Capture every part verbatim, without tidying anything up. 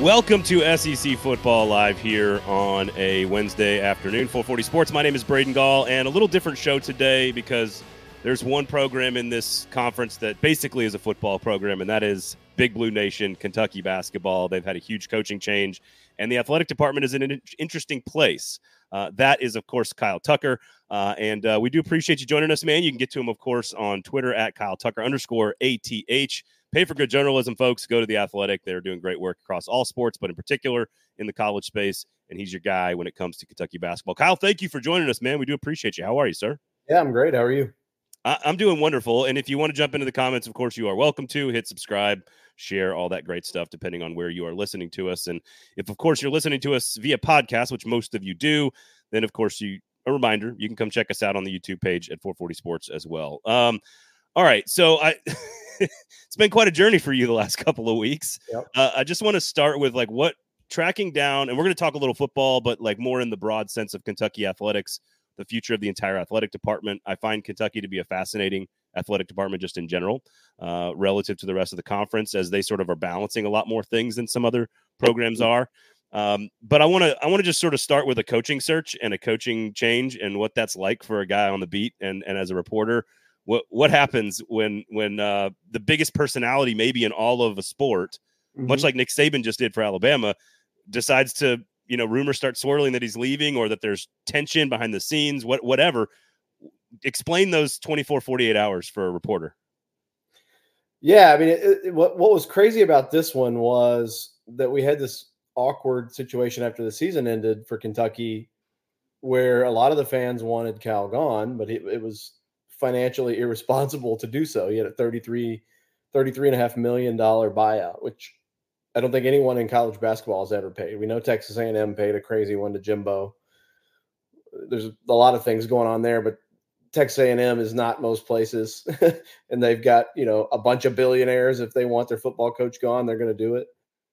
Welcome to S E C Football Live here on a Wednesday afternoon, four forty Sports. My name is Braden Gall, and a little different show today because there's one program in this conference that basically is a football program, and that is Big Blue Nation, Kentucky basketball. They've had a huge coaching change, and the athletic department is in an interesting place. Uh, that is, of course, Kyle Tucker, uh, and uh, we do appreciate you joining us, man. You can get to him, of course, on Twitter at Kyle Tucker underscore A T H. Pay for good journalism, folks. Go to The Athletic. They're doing great work across all sports, but in particular in the college space, and he's your guy when it comes to Kentucky basketball. Kyle, thank you for joining us, man. We do appreciate you. How are you, sir? Yeah, I'm great. How are you? I- I'm doing wonderful, and if you want to jump into the comments, of course, you are welcome to. Hit subscribe, share, all that great stuff, depending on where you are listening to us. And if, of course, you're listening to us via podcast, which most of you do, then, of course, you a reminder, you can come check us out on the YouTube page at four forty Sports as well. Um, all right, so I it's been quite a journey for you the last couple of weeks. Yep. Uh, I just want to start with like what tracking down, and we're going to talk a little football, but like more in the broad sense of Kentucky athletics, the future of the entire athletic department. I find Kentucky to be a fascinating athletic department just in general, uh, relative to the rest of the conference, as they sort of are balancing a lot more things than some other programs are. Um, but I want to I want to just sort of start with a coaching search and a coaching change and what that's like for a guy on the beat and and as a reporter. What what happens when when uh, the biggest personality maybe in all of a sport, mm-hmm. much like Nick Saban just did for Alabama, decides to, you know, rumors start swirling that he's leaving or that there's tension behind the scenes, what whatever. Explain those twenty-four, forty-eight hours for a reporter. Yeah, I mean, it, it, what what was crazy about this one was that we had this awkward situation after the season ended for Kentucky where a lot of the fans wanted Cal gone, but it, it was financially irresponsible to do so. He had a thirty-three, thirty-three and a half million dollar buyout, which I don't think anyone in college basketball has ever paid. We know Texas A and M paid a crazy one to Jimbo. There's a lot of things going on there, but Texas A and M is not most places, and they've got, you know, a bunch of billionaires. If they want their football coach gone, they're going to do it.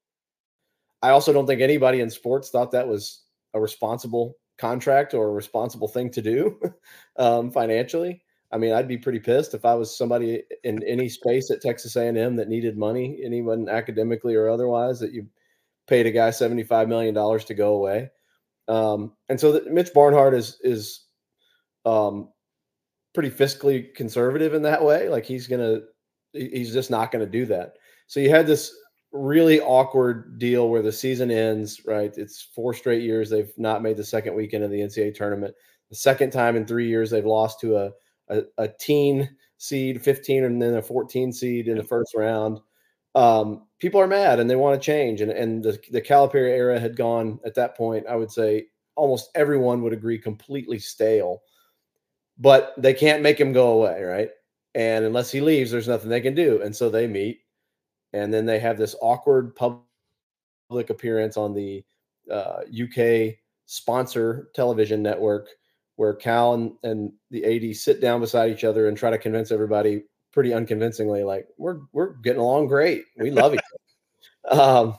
I also don't think anybody in sports thought that was a responsible contract or a responsible thing to do um, financially. I mean, I'd be pretty pissed if I was somebody in any space at Texas A and M that needed money, anyone academically or otherwise, that you paid a guy seventy-five million dollars to go away. Um, and so that Mitch Barnhart is is um, pretty fiscally conservative in that way. Like he's gonna, he's just not going to do that. So you had this really awkward deal where the season ends, right? It's four straight years they've not made the second weekend of the N C double A tournament. The second time in three years they've lost to a a, a teen seed, fifteen, and then a fourteen seed in the first round. Um, people are mad and they want to change. And, and the, the Calipari era had gone at that point. I would say almost everyone would agree completely stale, but they can't make him go away. Right. And unless he leaves, there's nothing they can do. And so they meet, and then they have this awkward public appearance on the uh, U K sponsor television network, where Cal and, and the A D sit down beside each other and try to convince everybody pretty unconvincingly, like, we're we're getting along great. We love each other. Um,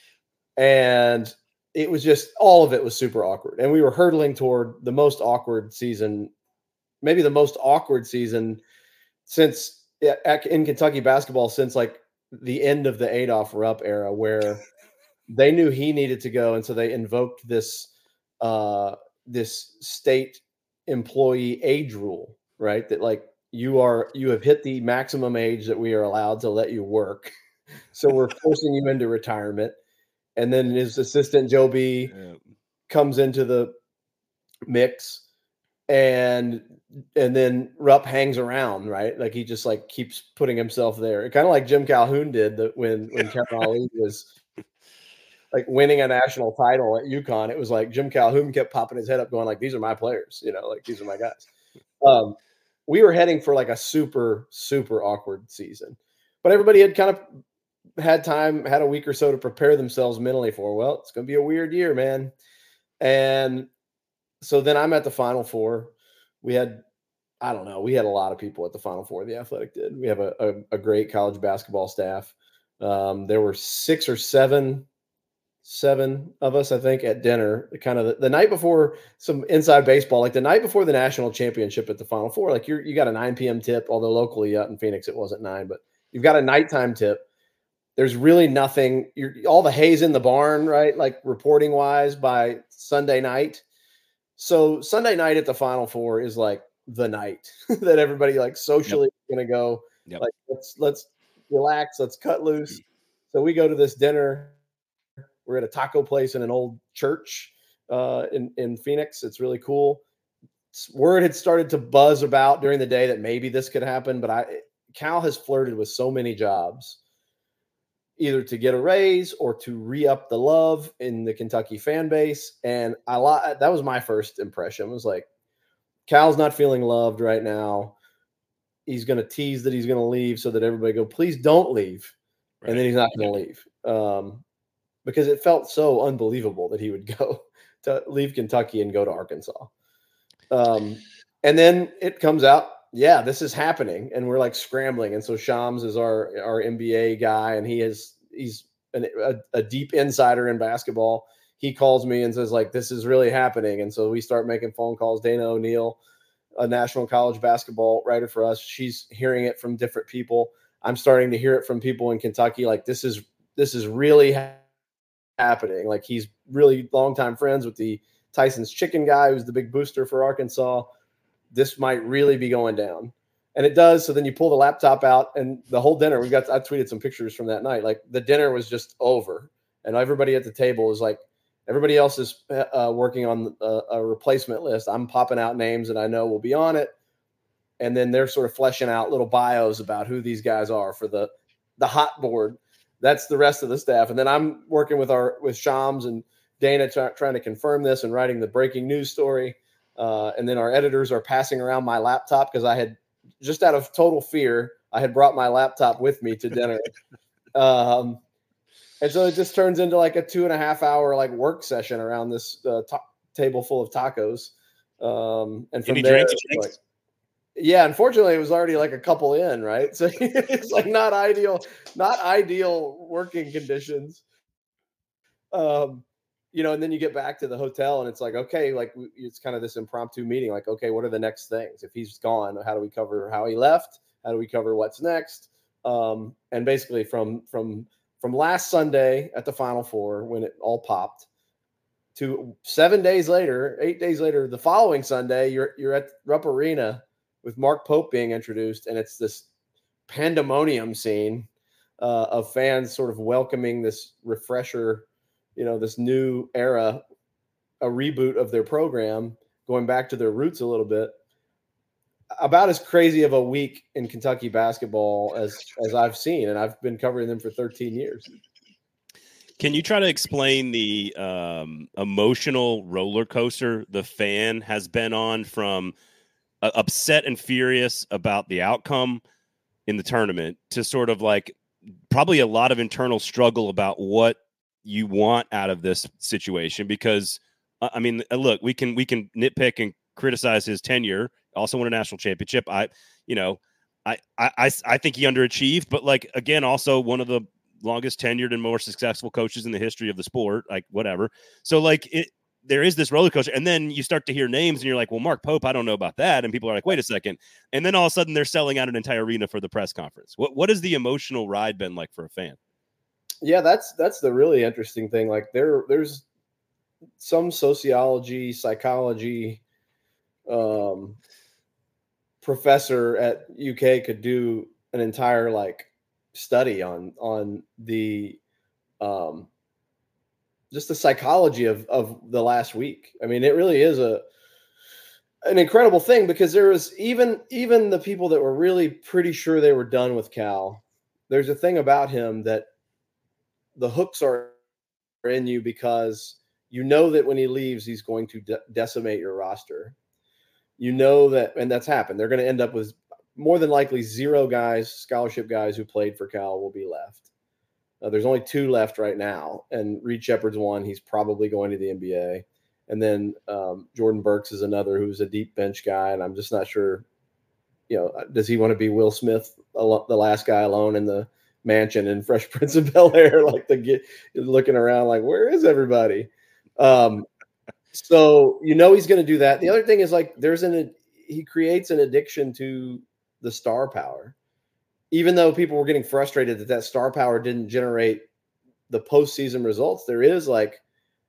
and it was just, all of it was super awkward. And we were hurtling toward the most awkward season, maybe the most awkward season since in Kentucky basketball, since like the end of the Adolph Rupp era, where they knew he needed to go. And so they invoked this, uh, this state employee age rule, right? That like you are, you have hit the maximum age that we are allowed to let you work. So we're forcing you into retirement. And then his assistant, Joe B, yeah. comes into the mix, and and then Rupp hangs around, right? Like he just like keeps putting himself there. Kind of like Jim Calhoun did that when, when Kevin Ali was like winning a national title at UConn. It was like Jim Calhoun kept popping his head up going like, these are my players, you know, like these are my guys. Um, we were heading for like a super, super awkward season, but everybody had kind of had time, had a week or so to prepare themselves mentally for, well, it's going to be a weird year, man. And so then I'm at the Final Four. We had, I don't know, we had a lot of people at the Final Four. The Athletic did. We have a, a, a great college basketball staff. Um, there were six or seven, seven of us, I think, at dinner, kind of the, the night before some inside baseball, like the night before the national championship at the Final Four. Like you're, you got a nine p.m. tip, although locally out in Phoenix it wasn't nine, but you've got a nighttime tip. there's really nothing. You're all the hay's in the barn, right? Like reporting wise by Sunday night. So Sunday night at the Final Four is like the night that everybody like socially yep. going to go. Yep. Like let's let's relax, let's cut loose. So we go to this dinner. We're at a taco place in an old church uh, in in Phoenix. It's really cool. Word had started to buzz about during the day that maybe this could happen, but I Cal has flirted with so many jobs, either to get a raise or to re-up the love in the Kentucky fan base. And I that was my first impression. It was like, Cal's not feeling loved right now. He's going to tease that he's going to leave so that everybody go, please don't leave. Right. And then he's not going to leave. Um, because it felt so unbelievable that he would go to leave Kentucky and go to Arkansas. Um, and then it comes out, yeah, this is happening, and we're like scrambling. And so Shams is our our N B A guy, and he is he's an, a, a deep insider in basketball. He calls me and says like, this is really happening. And so we start making phone calls. Dana O'Neill, a national college basketball writer for us, she's hearing it from different people. I'm starting to hear it from people in Kentucky. Like this is this is really ha- happening. Like he's really longtime friends with the Tyson's Chicken guy, who's the big booster for Arkansas. This might really be going down. And it does. So then you pull the laptop out, and the whole dinner, we got, I tweeted some pictures from that night. Like the dinner was just over, and everybody at the table is like, everybody else is uh, working on a, a replacement list. I'm popping out names that I know will be on it. And then they're sort of fleshing out little bios about who these guys are for the, the hot board. That's the rest of the staff. And then I'm working with our, with Shams and Dana t- trying to confirm this and writing the breaking news story. Uh, and then our editors are passing around my laptop because I had, just out of total fear, I had brought my laptop with me to dinner. um, and so it just turns into like a two and a half hour like work session around this uh, ta- table full of tacos. Um, and from Any there, drinks, like, yeah, unfortunately, it was already like a couple in, right? So it's like not ideal, not ideal working conditions. Um, you know, and then you get back to the hotel and it's like, okay, like it's kind of this impromptu meeting. Like, okay, what are the next things? If he's gone, how do we cover how he left? How do we cover what's next? Um, and basically from, from, from last Sunday at the Final Four, when it all popped, to seven days later, eight days later, the following Sunday, you're, you're at Rupp Arena with Mark Pope being introduced. And it's this pandemonium scene uh, of fans sort of welcoming this refresher, you know, this new era, a reboot of their program, going back to their roots a little bit. About as crazy of a week in Kentucky basketball as, as I've seen. And I've been covering them for thirteen years. Can you try to explain the um, emotional roller coaster the fan has been on, from uh, upset and furious about the outcome in the tournament to sort of like probably a lot of internal struggle about what you want out of this situation? Because uh, I mean, look, we can, we can nitpick and criticize his tenure, also won a national championship. I, you know, I, I, I think he underachieved, but like, again, also one of the longest tenured and more successful coaches in the history of the sport, like whatever. So like it, there is this roller coaster, and then you start to hear names and you're like, well, Mark Pope, I don't know about that. And people are like, wait a second. And then all of a sudden they're selling out an entire arena for the press conference. What, what has the emotional ride been like for a fan? Yeah, that's, that's the really interesting thing. Like there, there's some sociology, psychology, um, professor at U K could do an entire like study on on the um just the psychology of of the last week. I mean, it really is a an incredible thing, because there was even even the people that were really pretty sure they were done with Cal. There's a thing about him that the hooks are in you, because you know that when he leaves, he's going to de- decimate your roster. You know that, and that's happened. They're going to end up with more than likely zero guys, scholarship guys who played for Cal will be left. Uh, there's only two left right now, and Reed Shepherd's one. He's probably going to the N B A. And then um, Jordan Burks is another who's a deep bench guy, and I'm just not sure, you know, does he want to be Will Smith, the last guy alone in the mansion in Fresh Prince of Bel-Air, like the get looking around like, where is everybody? Um, so you know he's going to do that. The other thing is like there's an he creates an addiction to the star power. even though people were getting frustrated that that star power didn't generate the postseason results, there is like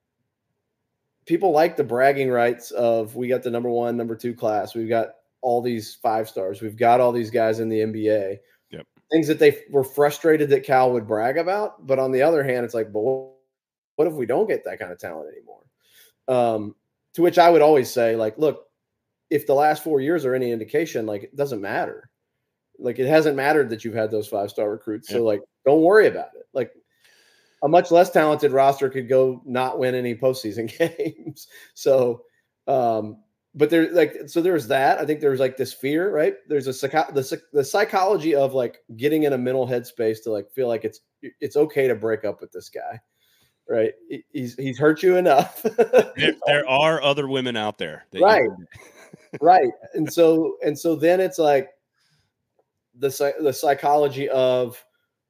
people like the bragging rights of we got the number one, number two class. We've got all these five stars. We've got all these guys in the N B A. Yep. Things that they were frustrated that Cal would brag about. But on the other hand, it's like, but what if we don't get that kind of talent anymore? Um, to which I would always say, like, look, if the last four years are any indication, like, it doesn't matter. Like, it hasn't mattered that you've had those five-star recruits. Yep. So, like, don't worry about it. Like, a much less talented roster could go not win any postseason games. So, um, but there's like, so there's that. I think there's like this fear, right? There's a psycho- the, the psychology of like getting in a mental headspace to like feel like it's it's okay to break up with this guy, right? He's he's hurt you enough. there, there are other women out there, that right? You- right, and so and so then it's like the the psychology of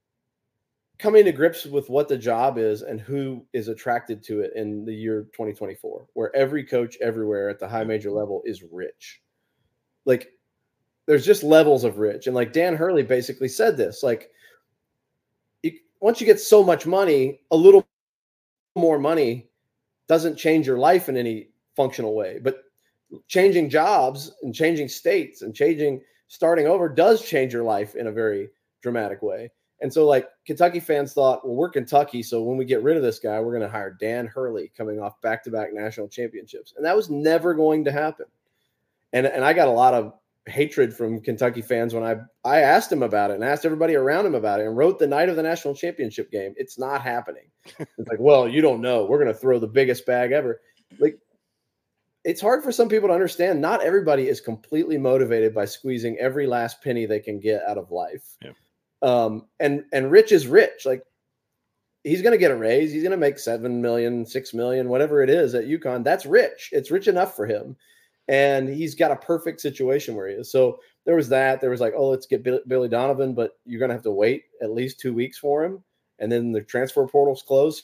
coming to grips with what the job is and who is attracted to it in the year twenty twenty-four, where every coach everywhere at the high major level is rich. Like, there's just levels of rich. And like Dan Hurley basically said this, like, you, once you get so much money, a little more money doesn't change your life in any functional way, but changing jobs and changing states and changing, starting over does change your life in a very dramatic way. And so, like, Kentucky fans thought, well, we're Kentucky, so when we get rid of this guy, we're going to hire Dan Hurley coming off back-to-back national championships. And that was never going to happen. And, and I got a lot of hatred from Kentucky fans when I, I asked him about it and asked everybody around him about it and wrote the night of the national championship game, it's not happening. It's like, well, you don't know. We're going to throw the biggest bag ever. Like, it's hard for some people to understand. Not everybody is completely motivated by squeezing every last penny they can get out of life. Yeah. Um, and, and rich is rich. Like, he's going to get a raise. He's going to make seven million, six million, whatever it is at UConn. That's rich. It's rich enough for him. And he's got a perfect situation where he is. So there was that, there was like, oh, let's get Billy Donovan, but you're going to have to wait at least two weeks for him. And then the transfer portal's closed.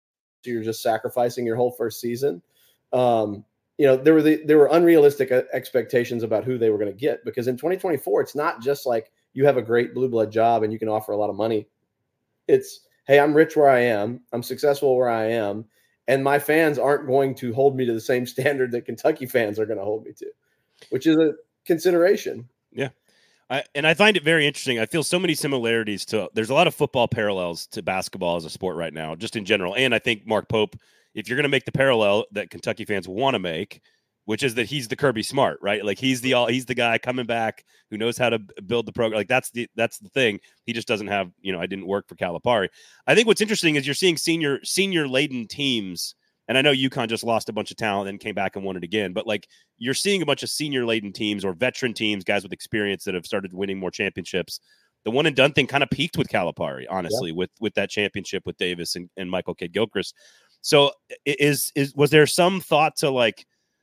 So you're just sacrificing your whole first season. Um, you know, there were the, there were unrealistic expectations about who they were going to get, because in twenty twenty-four, it's not just like, you have a great blue blood job and you can offer a lot of money. It's, hey, I'm rich where I am. I'm successful where I am. And my fans aren't going to hold me to the same standard that Kentucky fans are going to hold me to, which is a consideration. Yeah. I, and I find it very interesting. I feel so many similarities to, there's a lot of football parallels to basketball as a sport right now, just in general. And I think Mark Pope, if you're going to make the parallel that Kentucky fans want to make, which is that he's the Kirby Smart, right? Like, he's the he's the guy coming back who knows how to build the program. Like, that's the that's the thing. He just doesn't have, you know, I didn't work for Calipari. I think what's interesting is you're seeing senior senior laden teams, and I know UConn just lost a bunch of talent and came back and won it again, but like, you're seeing a bunch of senior laden teams or veteran teams, guys with experience that have started winning more championships. The one and done thing kind of peaked with Calipari, honestly, yeah. with with that championship with Davis and, and Michael Kidd-Gilchrist. So is is was there some thought to like,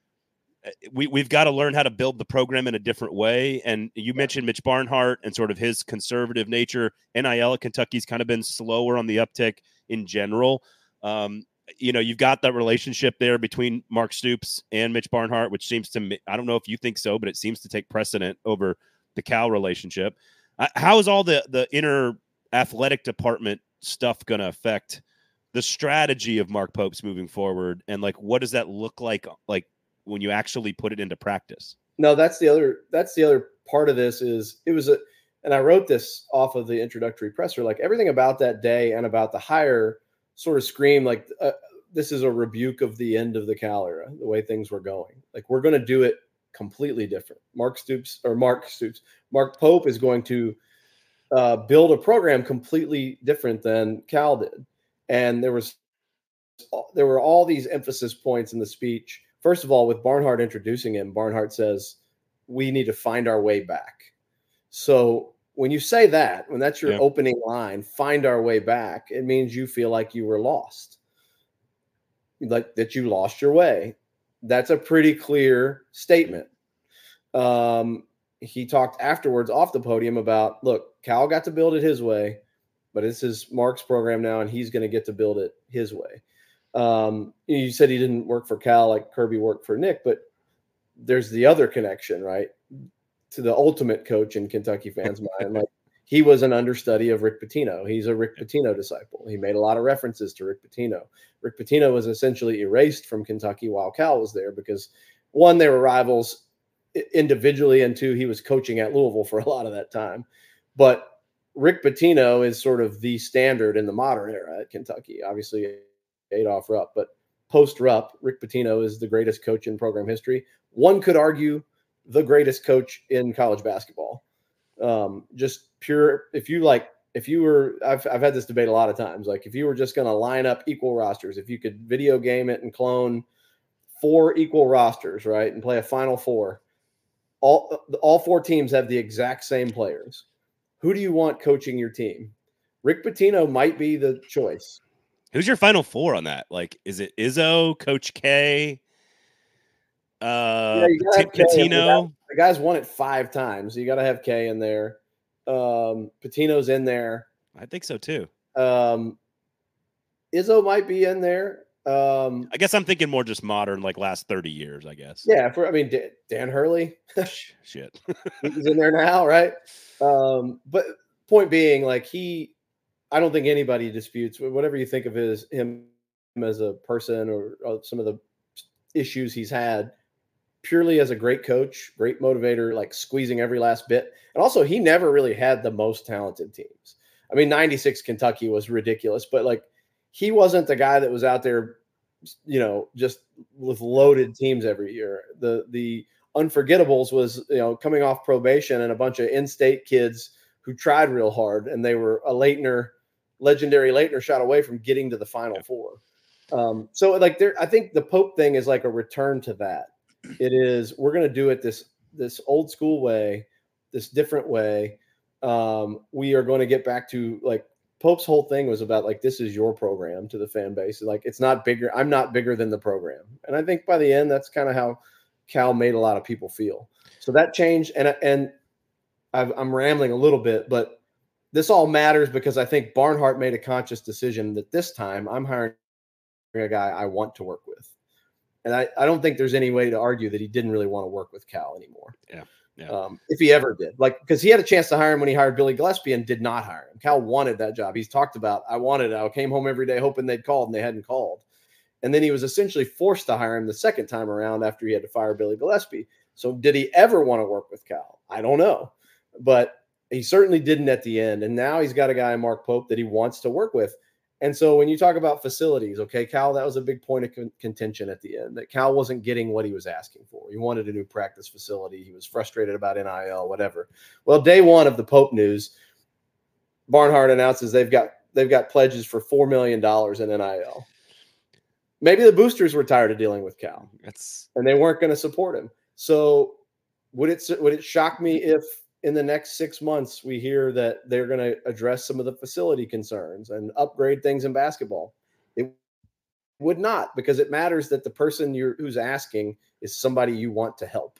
we, we've got to learn how to build the program in a different way? And you mentioned Mitch Barnhart and sort of his conservative nature. N I L at Kentucky's kind of been slower on the uptick in general. Um, you know, you've got that relationship there between Mark Stoops and Mitch Barnhart, which seems to, I don't know if you think so, but it seems to take precedent over the Cal relationship. Uh, how is all the, the inner athletic department stuff going to affect the strategy of Mark Pope's moving forward? And like, what does that look like? Like, when you actually put it into practice? No, that's the other, that's the other part of this is it was a, and I wrote this off of the introductory presser, like everything about that day and about the hire sort of screamed like, uh, this is a rebuke of the end of the Cal era, the way things were going. Like, we're going to do it completely different. Mark Stoops or Mark Stoops, Mark Pope is going to uh, build a program completely different than Cal did. And there was, there were all these emphasis points in the speech. First of all, with Barnhart introducing him, Barnhart says, we need to find our way back. So when you say that, when that's your yeah. opening line, find our way back, it means you feel like you were lost, like that you lost your way. That's a pretty clear statement. Um, he talked afterwards off the podium about, look, Cal got to build it his way, but this is Mark's program now, and he's going to get to build it his way. Um, you said he didn't work for Cal like Kirby worked for Nick, but there's the other connection, right, to the ultimate coach in Kentucky fans' mind. Like, he was an understudy of Rick Pitino. He's a Rick Pitino disciple. He made a lot of references to Rick Pitino. Rick Pitino was essentially erased from Kentucky while Cal was there because, one, they were rivals individually, and two, he was coaching at Louisville for a lot of that time. But Rick Pitino is sort of the standard in the modern era at Kentucky. Obviously, Adolph Rupp, but post-Rupp, Rick Pitino is the greatest coach in program history. One could argue the greatest coach in college basketball. Um, just pure, if you like, if you were, I've, I've had this debate a lot of times, like if you were just going to line up equal rosters, if you could video game it and clone four equal rosters, right, and play a Final Four, all, all four teams have the exact same players. Who do you want coaching your team? Rick Pitino might be the choice. Who's your Final Four on that? Like, is it Izzo, Coach K, uh, yeah, P- Pitino? The guy's won it five times. So you got to have K in there. Um, Pitino's in there. I think so too. Um, Izzo might be in there. Um, I guess I'm thinking more just modern, like last thirty years, I guess. Yeah. For, I mean, Dan, Dan Hurley. Shit. He's in there now, right? Um, but point being, like, he, I don't think anybody disputes whatever you think of his him as a person or, or some of the issues he's had. Purely as a great coach, great motivator, like squeezing every last bit. And also, he never really had the most talented teams. I mean, ninety-six Kentucky was ridiculous, but like he wasn't the guy that was out there, you know, just with loaded teams every year. The the unforgettables was, you know, coming off probation and a bunch of in-state kids who tried real hard, and they were a Leitner, legendary Leitner shot away from getting to the Final Four. Um, so like there, I think the Pope thing is like a return to that. It is, we're going to do it this, this old school way, this different way. Um, we are going to get back to like Pope's whole thing was about like, this is your program to the fan base. Like, it's not bigger. I'm not bigger than the program. And I think by the end, that's kind of how Cal made a lot of people feel. So that changed. And, and I've, I'm rambling a little bit, but this all matters because I think Barnhart made a conscious decision that this time I'm hiring a guy I want to work with. And I, I don't think there's any way to argue that he didn't really want to work with Cal anymore. Yeah. Yeah. Um, if he ever did, like, because he had a chance to hire him when he hired Billy Gillespie and did not hire him. Cal wanted that job. He's talked about, I wanted it. I came home every day hoping they'd called and they hadn't called. And then he was essentially forced to hire him the second time around after he had to fire Billy Gillespie. So did he ever want to work with Cal? I don't know, but he certainly didn't at the end. And now he's got a guy, Mark Pope, that he wants to work with. And so when you talk about facilities, okay, Cal, that was a big point of con- contention at the end, that Cal wasn't getting what he was asking for. He wanted a new practice facility. He was frustrated about N I L, whatever. Well, day one of the Pope news, Barnhart announces they've got they've got pledges for four million dollars in N I L. Maybe the boosters were tired of dealing with Cal, That's... and they weren't going to support him. So would it would it shock me if in the next six months, we hear that they're going to address some of the facility concerns and upgrade things in basketball? It would not, because it matters that the person you're who's asking is somebody you want to help.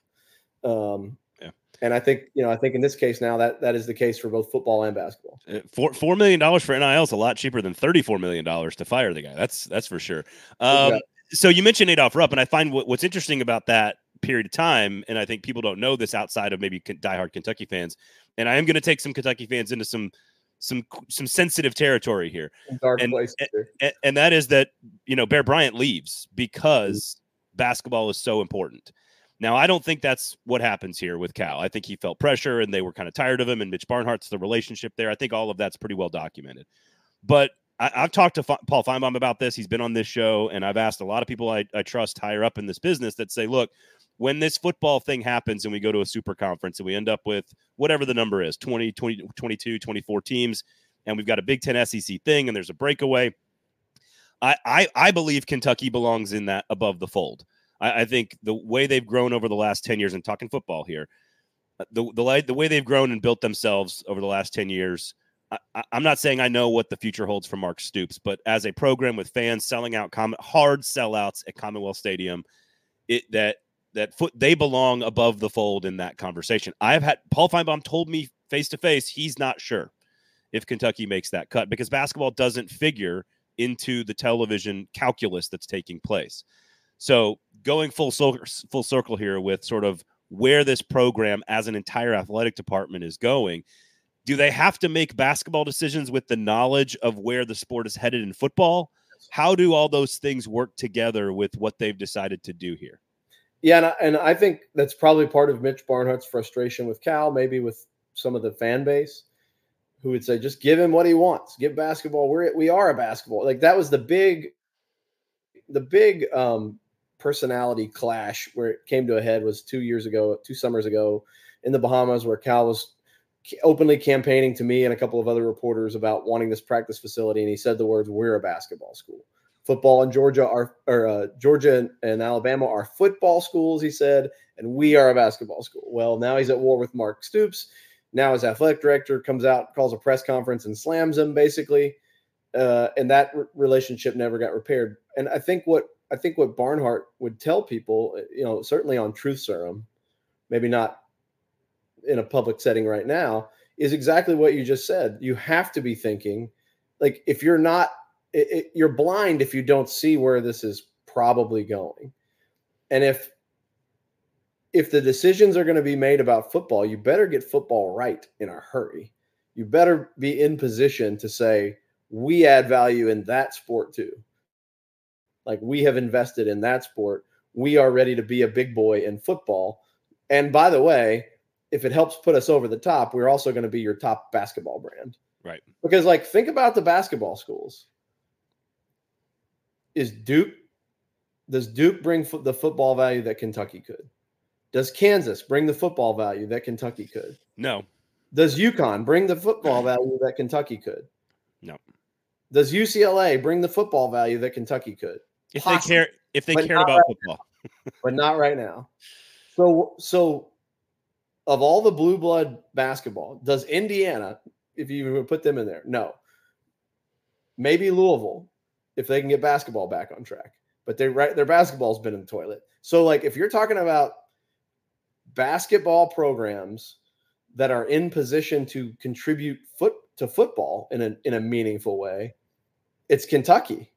Um, yeah. And I think, you know, I think in this case now that that is the case for both football and basketball. Four four million dollars for N I L is a lot cheaper than thirty-four million dollars to fire the guy. That's that's for sure. Um, exactly. So you mentioned Adolph Rupp, and I find what, what's interesting about that period of time, and I think people don't know this outside of maybe diehard Kentucky fans, and I am going to take some Kentucky fans into some some some sensitive territory here, dark and, place and, and that is that, you know, Bear Bryant leaves because mm-hmm. basketball is so important. Now, I don't think that's what happens here with Cal. I think he felt pressure, and they were kind of tired of him, and Mitch Barnhart's the relationship there. I think all of that's pretty well documented. But I, I've talked to F- Paul Feinbaum about this. He's been on this show, and I've asked a lot of people I, I trust higher up in this business that say, look, when this football thing happens and we go to a super conference and we end up with whatever the number is, twenty, twenty, twenty-two, twenty-four teams, and we've got a Big Ten S E C thing and there's a breakaway, I, I, I believe Kentucky belongs in that above the fold. I, I think the way they've grown over the last ten years, and talking football here, the, the, the way they've grown and built themselves over the last ten years, I, I'm not saying I know what the future holds for Mark Stoops, but as a program with fans selling out, com- hard sellouts at Commonwealth Stadium, it that that foot they belong above the fold in that conversation. I've had Paul Feinbaum told me face to face he's not sure if Kentucky makes that cut because basketball doesn't figure into the television calculus that's taking place. So going full circle, full circle here with sort of where this program as an entire athletic department is going, Do they have to make basketball decisions with the knowledge of where the sport is headed in football? How do all those things work together with what they've decided to do here? Yeah, and I, and I think that's probably part of Mitch Barnhart's frustration with Cal, maybe with some of the fan base, who would say, just give him what he wants. Give basketball. We're we are a basketball. Like that was the big, the big um, personality clash where it came to a head was two years ago, two summers ago in the Bahamas, where Cal was openly campaigning to me and a couple of other reporters about wanting this practice facility. And he said the words, we're a basketball school. Football in Georgia are, or uh, Georgia and, and Alabama are football schools, he said, and we are a basketball school. Well, now he's at war with Mark Stoops. Now his athletic director comes out, calls a press conference and slams him basically. Uh, and that re- relationship never got repaired. And I think what, I think what Barnhart would tell people, you know, certainly on Truth Serum, maybe not in a public setting right now, is exactly what you just said. You have to be thinking, like, if you're not, it, it, you're blind if you don't see where this is probably going. And if if the decisions are going to be made about football, you better get football right in a hurry. You better be in position to say, we add value in that sport too. Like, we have invested in that sport. We are ready to be a big boy in football. And by the way, if it helps put us over the top, we're also going to be your top basketball brand. Right. Because, like, think about the basketball schools. Is Duke, does Duke bring fo- the football value that Kentucky could? Does Kansas bring the football value that Kentucky could? No. Does UConn bring the football value that Kentucky could? No. Does U C L A bring the football value that Kentucky could? If Possibly, they care, if they but cared not about right football. but not right now. So, so of all the blue blood basketball, does Indiana, if you would put them in there? No. Maybe Louisville, if they can get basketball back on track. But they right, their basketball's been in the toilet. So, like, if you're talking about basketball programs that are in position to contribute foot to football in a in a meaningful way, it's Kentucky.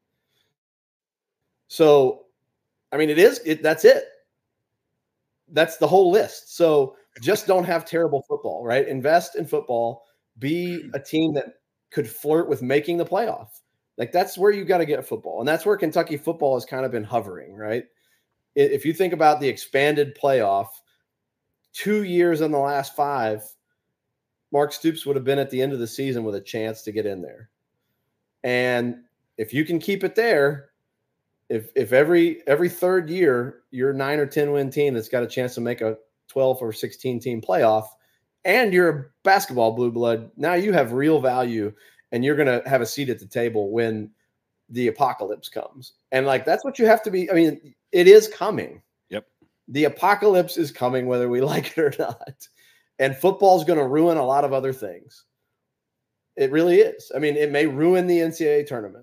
So, I mean, it is it. That's it. That's the whole list. So, just don't have terrible football, right? Invest in football. Be a team that could flirt with making the playoff. Like, that's where you got to get football. And that's where Kentucky football has kind of been hovering, right? If you think about the expanded playoff, two years in the last five, Mark Stoops would have been at the end of the season with a chance to get in there. And if you can keep it there, if if every every third year you're a nine or ten win team that's got a chance to make a twelve or sixteen team playoff, and you're a basketball blue blood, now you have real value and you're going to have a seat at the table when the apocalypse comes. And, like, that's what you have to be. I mean, it is coming. Yep. The apocalypse is coming, whether we like it or not. And football is going to ruin a lot of other things. It really is. I mean, it may ruin the N C double A tournament.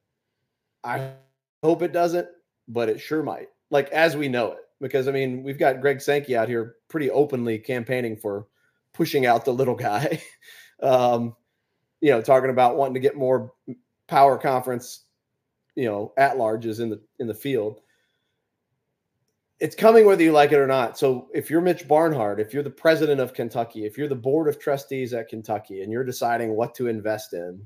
I hope it doesn't, but it sure might. Like, as we know it. Because, I mean, we've got Greg Sankey out here pretty openly campaigning for pushing out the little guy. um, you know, talking about wanting to get more power conference, you know, at-larges in the in the field. It's coming whether you like it or not. So if you're Mitch Barnhart, if you're the president of Kentucky, if you're the board of trustees at Kentucky and you're deciding what to invest in,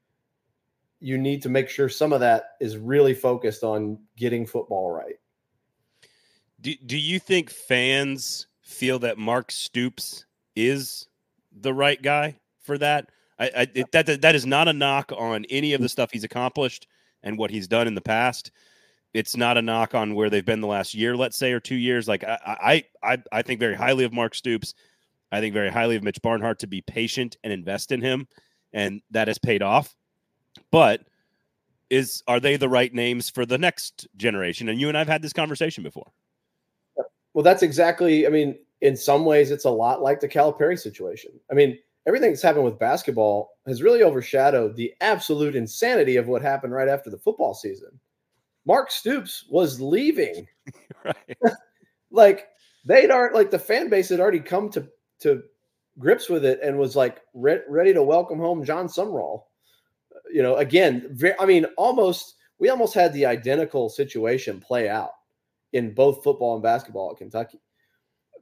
you need to make sure some of that is really focused on getting football right. Do, do you think fans feel that Mark Stoops is the right guy for that? I, I it, that, that that is not a knock on any of the stuff he's accomplished and what he's done in the past. It's not a knock on where they've been the last year, let's say, or two years. Like I, I, I, I think very highly of Mark Stoops. I think very highly of Mitch Barnhart to be patient and invest in him, and that has paid off. But is are they the right names for the next generation? And you and I've had this conversation before. Well, that's exactly. I mean, in some ways, it's a lot like the Calipari situation. I mean, everything that's happened with basketball has really overshadowed the absolute insanity of what happened right after the football season. Mark Stoops was leaving. Right. Like, they'd already, like, the fan base had already come to, to grips with it and was like re- ready to welcome home John Sumrall. You know, again, very, I mean, almost, we almost had the identical situation play out in both football and basketball at Kentucky.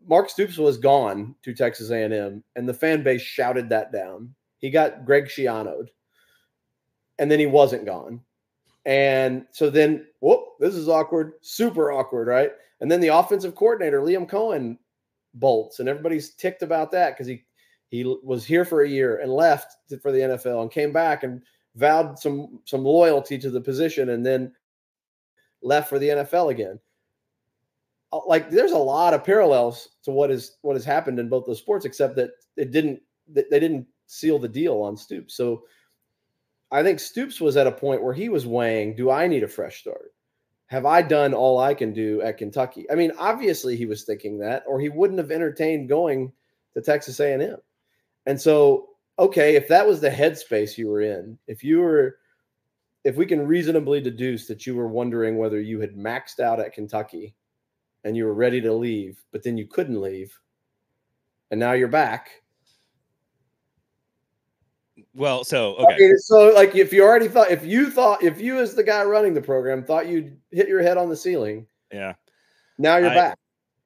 Mark Stoops was gone to Texas A and M, and the fan base shouted that down. He got Greg Schiano'd, and then he wasn't gone. And so then, whoop, this is awkward, super awkward, right? And then the offensive coordinator, Liam Cohen, bolts, and everybody's ticked about that because he he was here for a year and left for the N F L and came back and vowed some some loyalty to the position and then left for the N F L again. Like, there's a lot of parallels to what is what has happened in both those sports, except that it didn't they didn't seal the deal on Stoops. So I think Stoops was at a point where he was weighing, do I need a fresh start? Have I done all I can do at Kentucky? I mean, obviously he was thinking that, or he wouldn't have entertained going to Texas A and M. And so, okay, if that was the headspace you were in, if you were, if we can reasonably deduce that you were wondering whether you had maxed out at Kentucky and you were ready to leave, but then you couldn't leave, and now you're back. Well, so, okay. I mean, so, like, if you already thought, if you thought, if you as the guy running the program thought you'd hit your head on the ceiling, yeah, now you're I, back.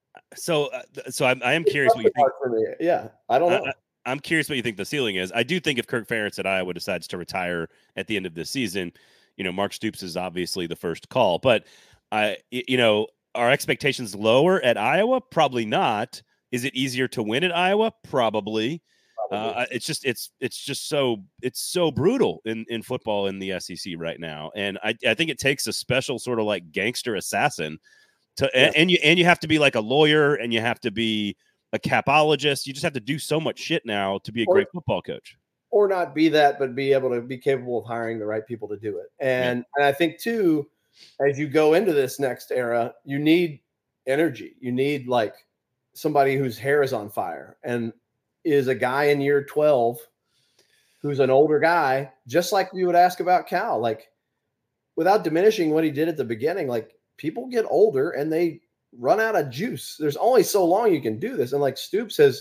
So, uh, so I'm, I am curious what you think. For me. Yeah, I don't know. I, I, I'm curious what you think the ceiling is. I do think if Kirk Ferentz at Iowa decides to retire at the end of this season, you know, Mark Stoops is obviously the first call. But I, you know, are expectations lower at Iowa? Probably not. Is it easier to win at Iowa? Probably. Uh, it's just it's it's just so it's so brutal in, in football in the S E C right now, and I, I think it takes a special sort of like gangster assassin to yeah. and, and you and you have to be like a lawyer and you have to be a capologist. You just have to do so much shit now to be a or, great football coach, or not be that, but be able to be capable of hiring the right people to do it. And yeah. and I think too, as you go into this next era, you need energy. You need like somebody whose hair is on fire and is a guy in year twelve who's an older guy, just like you would ask about Cal, like without diminishing what he did at the beginning, like people get older and they run out of juice. There's only so long you can do this. And like Stoops has,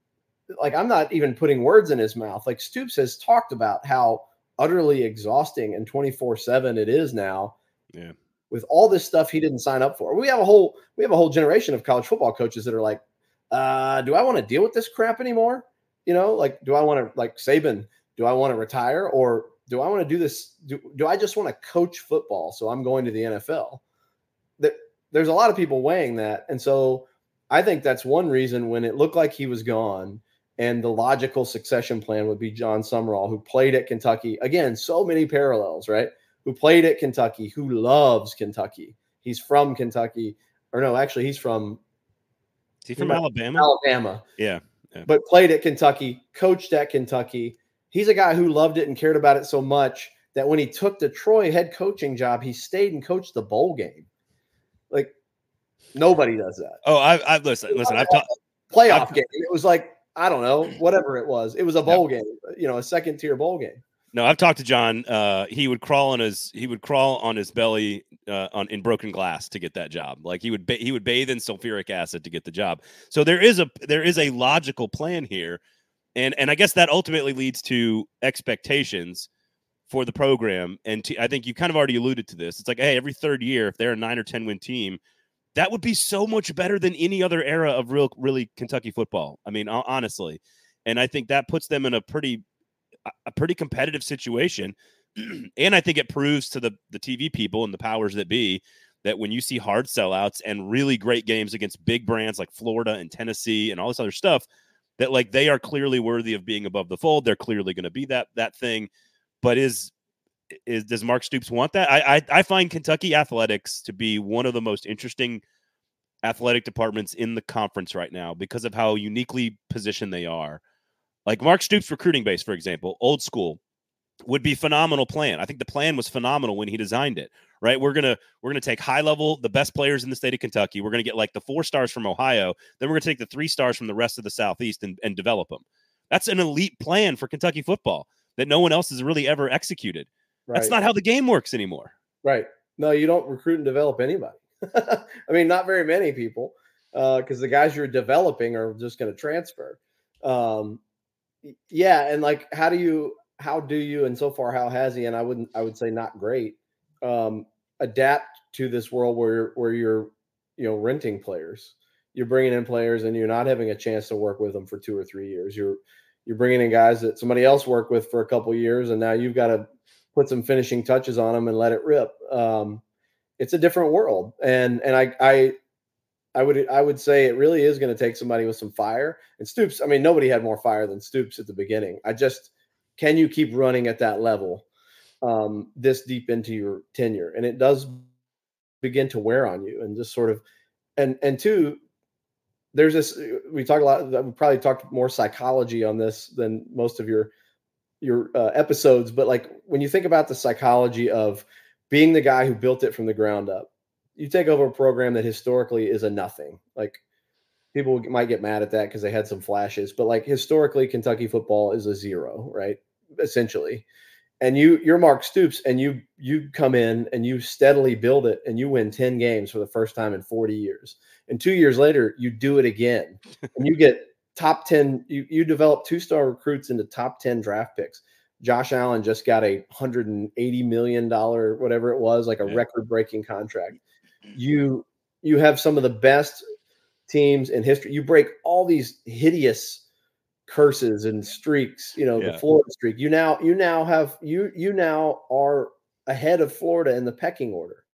like, I'm not even putting words in his mouth. Like Stoops has talked about how utterly exhausting and twenty-four seven it is now. Yeah. With all this stuff he didn't sign up for. We have a whole, we have a whole generation of college football coaches that are like, Uh, do I want to deal with this crap anymore? You know, like, do I want to, like Saban, do I want to retire, or do I want to do this? Do, do I just want to coach football? So I'm going to the N F L. That there's a lot of people weighing that. And so I think that's one reason when it looked like he was gone and the logical succession plan would be John Summerall, who played at Kentucky. Again, so many parallels, right? Who played at Kentucky, who loves Kentucky. He's from Kentucky, or no, actually he's from, Is he from Alabama? Alabama. Yeah, yeah. But played at Kentucky, coached at Kentucky. He's a guy who loved it and cared about it so much that when he took the Troy head coaching job, he stayed and coached the bowl game. Like, nobody does that. Oh, I, I listen, listen. I've talked playoff I've, game. It was like, I don't know, whatever it was. It was a bowl yeah. game, you know, a second tier bowl game. No, I've talked to John. Uh, he would crawl on his he would crawl on his belly uh, on in broken glass to get that job. Like he would ba- he would bathe in sulfuric acid to get the job. So there is a there is a logical plan here, and and I guess that ultimately leads to expectations for the program. And to, I think you kind of already alluded to this. It's like, hey, every third year, if they're a nine or ten win team, that would be so much better than any other era of real really Kentucky football. I mean, honestly, and I think that puts them in a pretty a pretty competitive situation. And I think it proves to the, the T V people and the powers that be that when you see hard sellouts and really great games against big brands like Florida and Tennessee and all this other stuff, that like they are clearly worthy of being above the fold. They're clearly going to be that, that thing. But is, is, does Mark Stoops want that? I, I, I find Kentucky athletics to be one of the most interesting athletic departments in the conference right now because of how uniquely positioned they are. Like Mark Stoops' recruiting base, for example, old school, would be phenomenal plan. I think the plan was phenomenal when he designed it, right? We're going to we're going to take high level, the best players in the state of Kentucky. We're going to get like the four stars from Ohio. Then we're going to take the three stars from the rest of the Southeast and, and develop them. That's an elite plan for Kentucky football that no one else has really ever executed. Right. That's not how the game works anymore. Right. No, you don't recruit and develop anybody. I mean, not very many people because uh, the guys you're developing are just going to transfer. Um, Yeah, and like, how do you, how do you, and so far, how has he? And I wouldn't, I would say not great. Um, adapt to this world where where you're, you know, renting players. you're bringing in players and you're not having a chance to work with them for two or three years. You're you're bringing in guys that somebody else worked with for a couple of years, and now you've got to put some finishing touches on them and let it rip. Um, it's a different world, and and I I I would I would say it really is going to take somebody with some fire. And Stoops, I mean, nobody had more fire than Stoops at the beginning. I just can you keep running at that level um, this deep into your tenure? And it does begin to wear on you, and just sort of and and two, there's this we talk a lot. We probably talked more psychology on this than most of your your uh, episodes, but like when you think about the psychology of being the guy who built it from the ground up, you take over a program that historically is a nothing. Like people might get mad at that because they had some flashes, but like historically, Kentucky football is a zero, right? Essentially. And you, you're Mark Stoops, and you you come in and you steadily build it, and you win ten games for the first time in forty years. And two years later, you do it again, and you get top ten. You you develop two star recruits into top ten draft picks. Josh Allen just got a one hundred eighty million dollars, whatever it was, like a yeah. record breaking contract. You you have some of the best teams in history. You break all these hideous curses and streaks, you know, yeah. the Florida streak. You now, you now have, you, you now are ahead of Florida in the pecking order.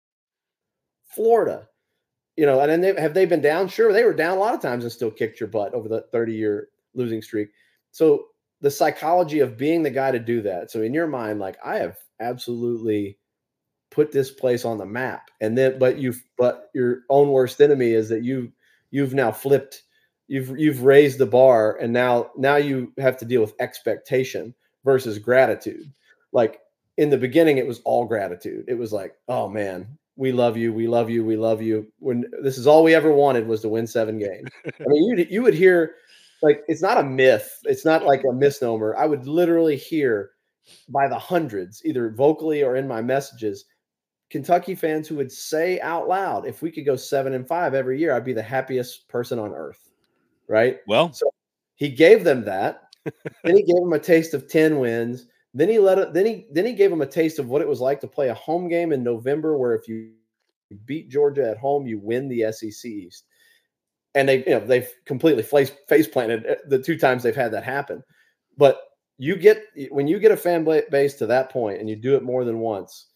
Florida, you know, and then they, have they been down? Sure. They were down a lot of times and still kicked your butt over the thirty year losing streak. So the psychology of being the guy to do that. So in your mind, like I have absolutely put this place on the map, and then, but you've, but your own worst enemy is that you, you've now flipped You've you've raised the bar, and now now you have to deal with expectation versus gratitude. Like in the beginning, it was all gratitude. It was like, oh man, we love you, we love you, we love you. When this is all we ever wanted was to win seven games. I mean, you you would hear like it's not a myth, it's not like a misnomer. I would literally hear by the hundreds, either vocally or in my messages, Kentucky fans who would say out loud, if we could go seven and five every year, I'd be the happiest person on earth. Right. Well, so he gave them that. Then he gave them a taste of ten wins. Then he let it, then he then he gave them a taste of what it was like to play a home game in November, where if you beat Georgia at home, you win the S E C East. And they, you know, they've completely face, face planted the two times they've had that happen. But you get when you get a fan base to that point and you do it more than once,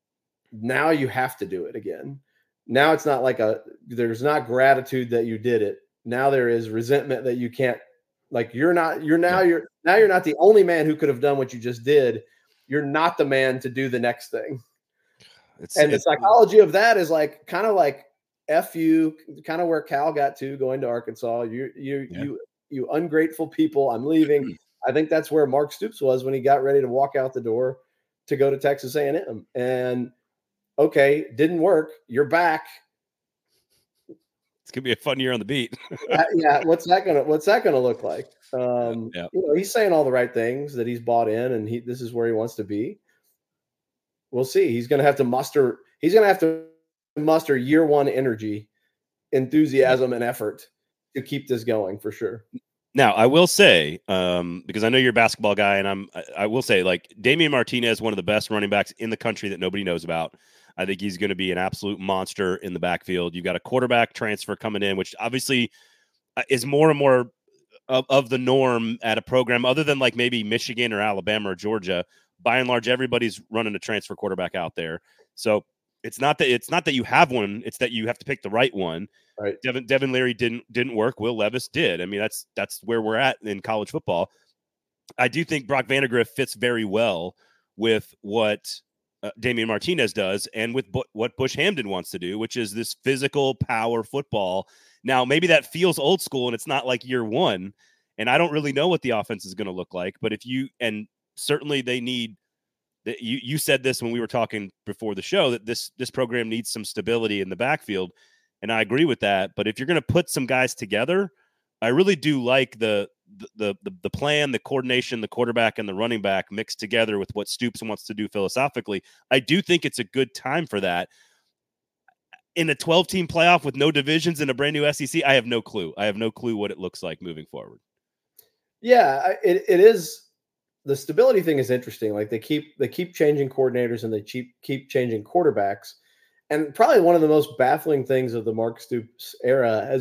now you have to do it again. Now it's not like a there's not gratitude that you did it. Now there is resentment that you can't, like, you're not, you're now, you're now, you're not the only man who could have done what you just did. You're not the man to do the next thing. It's, and it's, the psychology of that is like, kind of like F you, kind of where Cal got to going to Arkansas. You, you, yeah. you, you ungrateful people. I'm leaving. I think that's where Mark Stoops was when he got ready to walk out the door to go to Texas A and M. And okay, didn't work. You're back. It's gonna be a fun year on the beat. uh, yeah, what's that gonna What's that gonna look like? Um, yeah. You know, he's saying all the right things that he's bought in, and he this is where he wants to be. We'll see. He's gonna have to muster. He's gonna have to muster year one energy, enthusiasm, and effort to keep this going for sure. Now, I will say, um, because I know you're a basketball guy, and I'm, I, I will say, like Damian Martinez, one of the best running backs in the country that nobody knows about. I think he's going to be an absolute monster in the backfield. You've got a quarterback transfer coming in, which obviously is more and more of, of the norm at a program other than like maybe Michigan or Alabama or Georgia. By and large, everybody's running a transfer quarterback out there. So it's not that it's not that you have one; it's that you have to pick the right one. Right. Devin Devin Leary didn't didn't work. Will Levis did. I mean, that's that's where we're at in college football. I do think Brock Vandagriff fits very well with what Uh, Damian Martinez does, and with bu- what Bush Hamdan wants to do, which is this physical power football. Now, maybe that feels old school, and it's not like year one, and I don't really know what the offense is going to look like. But if you, and certainly they need, that you you said this when we were talking before the show, that this this program needs some stability in the backfield, and I agree with that. But if you're going to put some guys together, I really do like the the the the plan, the coordination, the quarterback and the running back mixed together with what Stoops wants to do philosophically. I do think it's a good time for that. In a twelve-team playoff with no divisions and a brand new S E C, I have no clue. I have no clue what it looks like moving forward. Yeah, it, it is. The stability thing is interesting. Like they keep they keep changing coordinators and they keep keep changing quarterbacks. And probably one of the most baffling things of the Mark Stoops era has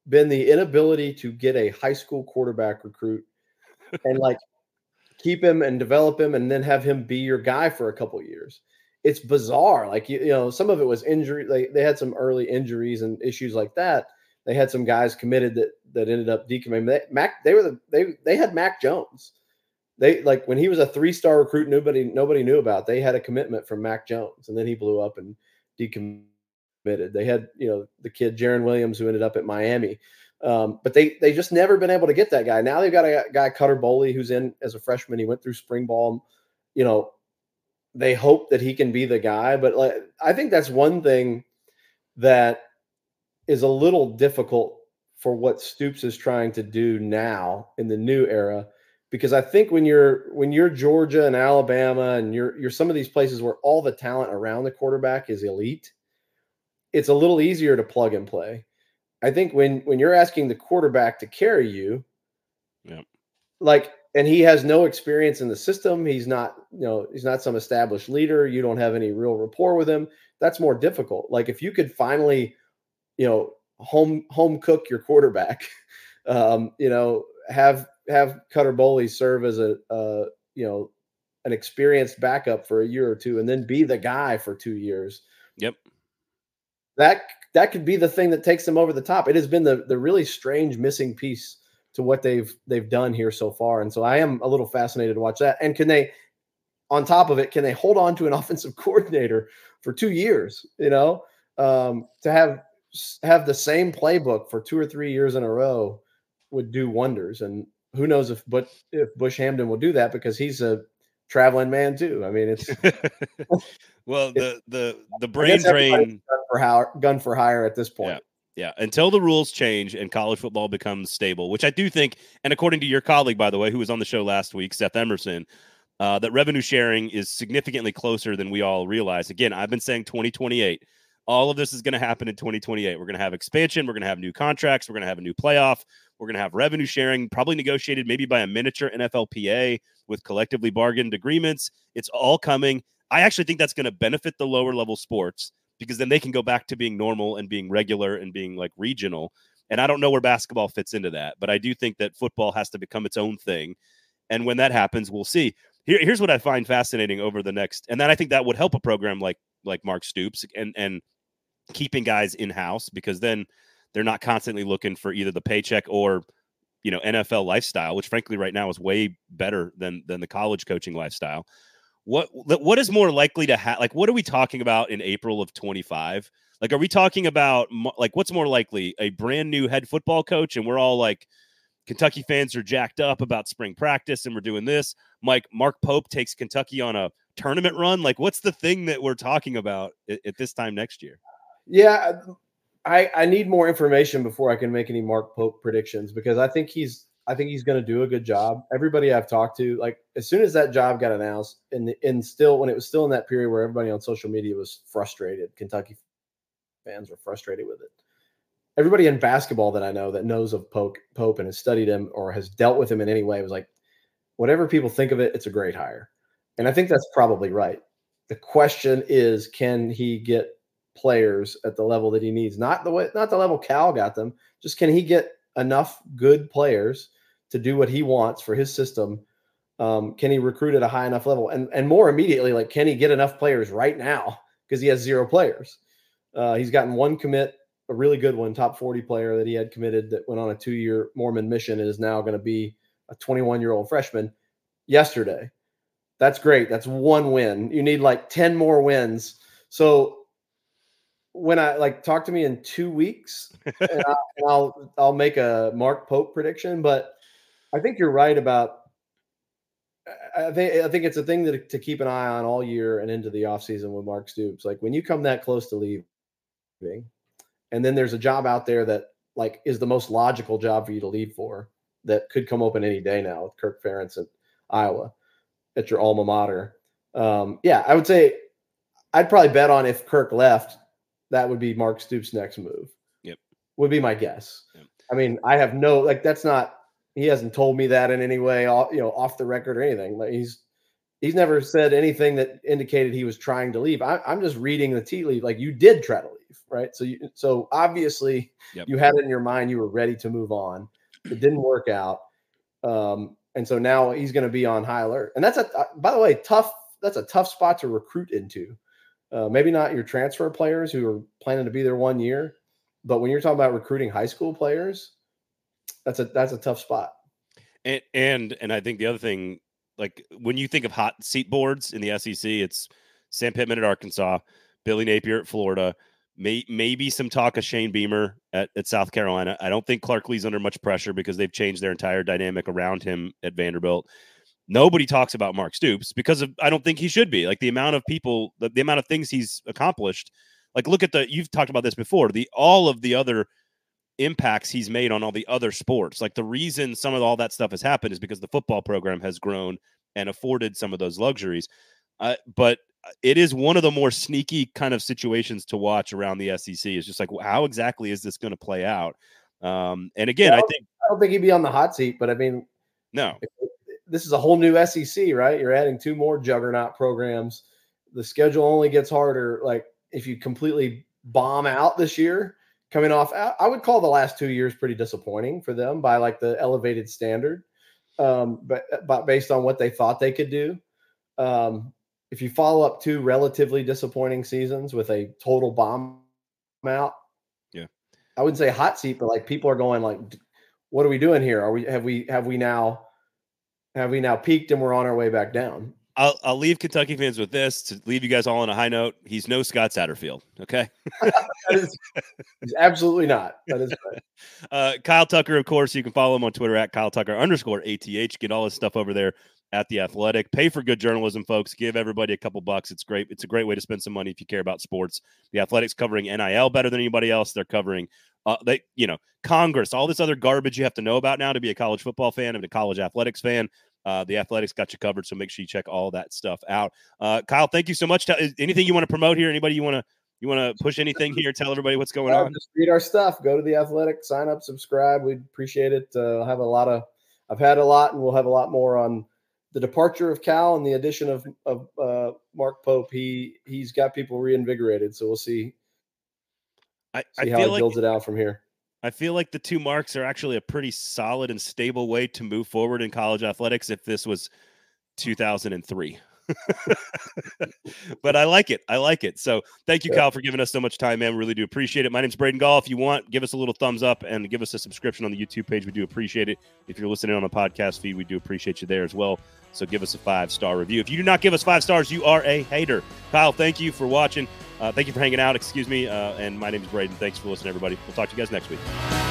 been the inability to get a high school quarterback recruit and like keep him and develop him and then have him be your guy for a couple years. It's bizarre. Like, you, you know, some of it was injury. Like they had some early injuries and issues like that. They had some guys committed that that ended up decommitting. They, Mac, they were the, they they had Mac Jones. They like when he was a three-star recruit, nobody nobody knew about. They had a commitment from Mac Jones, and then he blew up and decommitted. They had, you know, the kid Jaron Williams who ended up at Miami. Um, but they they just never been able to get that guy. Now they've got a guy, Cutter Boley, who's in as a freshman. He went through spring ball. You know, they hope that he can be the guy. But like, I think that's one thing that is a little difficult for what Stoops is trying to do now in the new era. Because I think when you're when you're Georgia and Alabama and you're you're some of these places where all the talent around the quarterback is elite, it's a little easier to plug and play. I think when when you're asking the quarterback to carry you, yeah, like, and he has no experience in the system, he's not, you know, he's not some established leader, you don't have any real rapport with him, that's more difficult. Like if you could finally, you know, home home cook your quarterback, um, you know, have have Cutter Boley serve as a uh, you know, an experienced backup for a year or two and then be the guy for two years. Yep. That that could be the thing that takes them over the top. It has been the the really strange missing piece to what they've they've done here so far. And so I am a little fascinated to watch that. And can they, on top of it, can they hold on to an offensive coordinator for two years, you know, um, to have have the same playbook for two or three years in a row would do wonders. And who knows if but if Bush Hamdan will do that because he's a traveling man too. I mean, it's well, the the the brain drain gun for hire, gun for hire at this point. Yeah. Yeah, until the rules change and college football becomes stable, which I do think, and according to your colleague, by the way, who was on the show last week, Seth Emerson, uh, that revenue sharing is significantly closer than we all realize. Again, I've been saying twenty twenty-eight. All of this is going to happen in twenty twenty-eight. We're going to have expansion. We're going to have new contracts. We're going to have a new playoff. We're going to have revenue sharing, probably negotiated maybe by a miniature N F L P A with collectively bargained agreements. It's all coming. I actually think that's going to benefit the lower level sports because then they can go back to being normal and being regular and being like regional. And I don't know where basketball fits into that, but I do think that football has to become its own thing. And when that happens, we'll see. Here, here's what I find fascinating over the next, and then I think that would help a program like like Mark Stoops and and keeping guys in-house because then they're not constantly looking for either the paycheck or, you know, N F L lifestyle, which frankly right now is way better than than the college coaching lifestyle. What what is more likely to happen? Like, what are we talking about in April of twenty-five? Like, are we talking about like what's more likely? A brand new head football coach, and we're all like, Kentucky fans are jacked up about spring practice, and we're doing this. Mike Mark Pope takes Kentucky on a tournament run. Like, what's the thing that we're talking about at, at this time next year? Yeah, I I need more information before I can make any Mark Pope predictions because I think he's. I think he's going to do a good job. Everybody I've talked to, like as soon as that job got announced and, and still, when it was still in that period where everybody on social media was frustrated, Kentucky fans were frustrated with it. Everybody in basketball that I know that knows of Pope, Pope and has studied him or has dealt with him in any way was like, whatever people think of it, it's a great hire. And I think that's probably right. The question is, can he get players at the level that he needs? Not the way, not the level Cal got them. Just can he get enough good players to do what he wants for his system? Um, can he recruit at a high enough level? And and more immediately, like, can he get enough players right now? Because he has zero players. Uh, he's gotten one commit, a really good one, top forty player that he had committed that went on a two-year Mormon mission and is now going to be a twenty-one-year-old freshman yesterday. That's great. That's one win. You need like ten more wins. So when I like talk to me in two weeks, and, I, and I'll I'll make a Mark Pope prediction. But I think you're right about. I think I think it's a thing that to keep an eye on all year and into the offseason with Mark Stoops. Like when you come that close to leaving, and then there's a job out there that like is the most logical job for you to leave for that could come open any day now with Kirk Ferentz at Iowa at your alma mater. Um, yeah, I would say I'd probably bet on if Kirk left, that would be Mark Stoops' next move. Yep. Would be my guess. Yep. I mean, I have no, like, that's not, he hasn't told me that in any way, you know, off the record or anything. Like he's, he's never said anything that indicated he was trying to leave. I, I'm just reading the tea leaf. Like, you did try to leave, right? So you, so obviously yep. you had it in your mind. You were ready to move on. It didn't work out. Um, and so now he's going to be on high alert. And that's a, uh, by the way, tough. That's a tough spot to recruit into. Uh, maybe not your transfer players who are planning to be there one year, but when you're talking about recruiting high school players, that's a, that's a tough spot. And, and, and I think the other thing, like when you think of hot seat boards in the S E C, it's Sam Pittman at Arkansas, Billy Napier at Florida, may, maybe some talk of Shane Beamer at, at South Carolina. I don't think Clark Lee's under much pressure because they've changed their entire dynamic around him at Vanderbilt. Nobody talks about Mark Stoops because of, I don't think he should be. Like the amount of people, the, the amount of things he's accomplished. Like look at the, you've talked about this before, the all of the other impacts he's made on all the other sports. Like the reason some of all that stuff has happened is because the football program has grown and afforded some of those luxuries. Uh, but it is one of the more sneaky kind of situations to watch around the S E C. It's just like, how exactly is this going to play out? Um, and again, yeah, I, I think I don't think he'd be on the hot seat, but I mean, no, this is a whole new S E C, right? You're adding two more juggernaut programs. The schedule only gets harder. Like if you completely bomb out this year, coming off, I would call the last two years pretty disappointing for them by like the elevated standard, um, but, but based on what they thought they could do. Um, if you follow up two relatively disappointing seasons with a total bomb out, yeah, I wouldn't say hot seat, but like people are going like, what are we doing here? Are we, have we, have we now, have we now peaked and we're on our way back down? I'll I'll leave Kentucky fans with this to leave you guys all on a high note. He's no Scott Satterfield. Okay. that is, he's absolutely not. That is right. Uh, Kyle Tucker, of course, you can follow him on Twitter at Kyle Tucker underscore A T H. Get all his stuff over there at The Athletic. Pay for good journalism, folks. Give everybody a couple bucks. It's great. It's a great way to spend some money if you care about sports. The Athletic's covering N I L better than anybody else. They're covering, uh, they you know, Congress, all this other garbage you have to know about now to be a college football fan and a college athletics fan. Uh, the Athletic's got you covered, so make sure you check all that stuff out. Uh, Kyle, thank you so much. T- anything you want to promote here? Anybody you want to you want to push anything here? Tell everybody what's going uh, on. Just read our stuff. Go to The Athletic. Sign up. Subscribe. We'd appreciate it. Uh, I'll have a lot of. I've had a lot, and we'll have a lot more on the departure of Cal and the addition of of uh, Mark Pope. He he's got people reinvigorated. So we'll see. I, see I how feel he like builds it out from here. I feel like the two marks are actually a pretty solid and stable way to move forward in college athletics. If this was two thousand three. But I like it. I like it. So thank you, yeah. Kyle, for giving us so much time, man. We really do appreciate it. My name's Braden Gall. If you want, give us a little thumbs up and give us a subscription on the YouTube page. We do appreciate it. If you're listening on a podcast feed, we do appreciate you there as well. So give us a five-star review. If you do not give us five stars, you are a hater. Kyle, thank you for watching. Uh, thank you for hanging out. Excuse me. Uh, and my name is Braden. Thanks for listening, everybody. We'll talk to you guys next week.